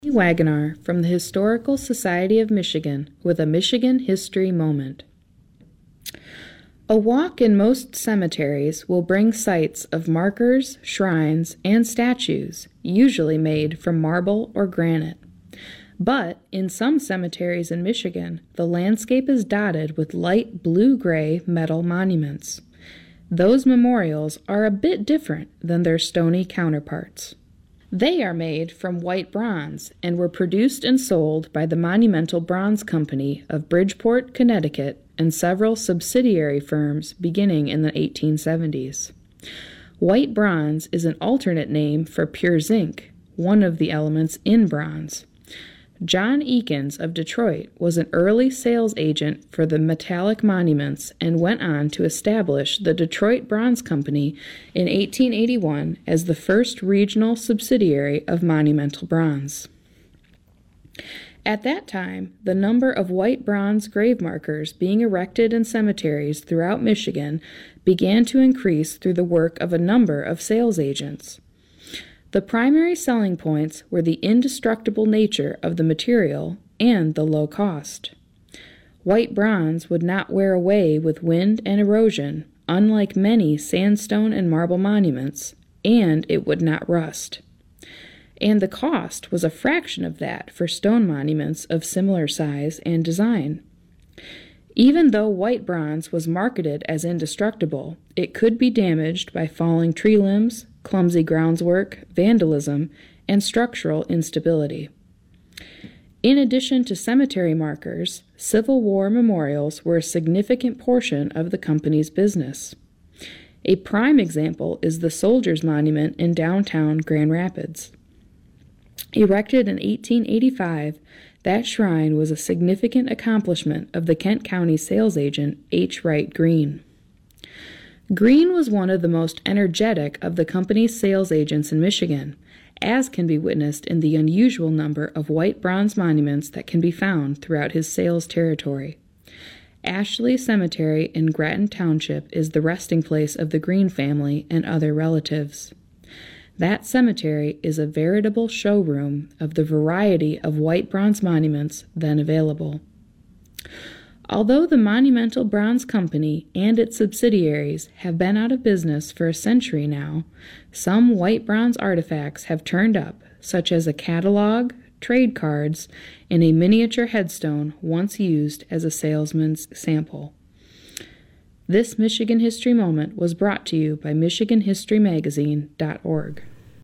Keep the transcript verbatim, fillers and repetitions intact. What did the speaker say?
Wagoner from the Historical Society of Michigan with a Michigan History Moment. A walk in most cemeteries will bring sights of markers, shrines, and statues, usually made from marble or granite. But in some cemeteries in Michigan, the landscape is dotted with light blue-gray metal monuments. Those memorials are a bit different than their stony counterparts. They are made from white bronze and were produced and sold by the Monumental Bronze Company of Bridgeport, Connecticut, and several subsidiary firms beginning in the eighteen seventies. White bronze is an alternate name for pure zinc, one of the elements in bronze. John Eakins of Detroit was an early sales agent for the metallic monuments and went on to establish the Detroit Bronze Company in eighteen eighty-one as the first regional subsidiary of Monumental Bronze. At that time, the number of white bronze grave markers being erected in cemeteries throughout Michigan began to increase through the work of a number of sales agents. The primary selling points were the indestructible nature of the material and the low cost. White bronze would not wear away with wind and erosion, unlike many sandstone and marble monuments, and it would not rust. And the cost was a fraction of that for stone monuments of similar size and design. Even though white bronze was marketed as indestructible, it could be damaged by falling tree limbs, clumsy groundswork, vandalism, and structural instability. In addition to cemetery markers, Civil War memorials were a significant portion of the company's business. A prime example is the Soldiers Monument in downtown Grand Rapids. Erected in eighteen eighty-five, that shrine was a significant accomplishment of the Kent County sales agent H. Wright Green. Green was one of the most energetic of the company's sales agents in Michigan, as can be witnessed in the unusual number of white bronze monuments that can be found throughout his sales territory. Ashley Cemetery in Grattan Township is the resting place of the Green family and other relatives. That cemetery is a veritable showroom of the variety of white bronze monuments then available. Although the Monumental Bronze Company and its subsidiaries have been out of business for a century now, some white bronze artifacts have turned up, such as a catalog, trade cards, and a miniature headstone once used as a salesman's sample. This Michigan History Moment was brought to you by Michigan History Magazine dot org.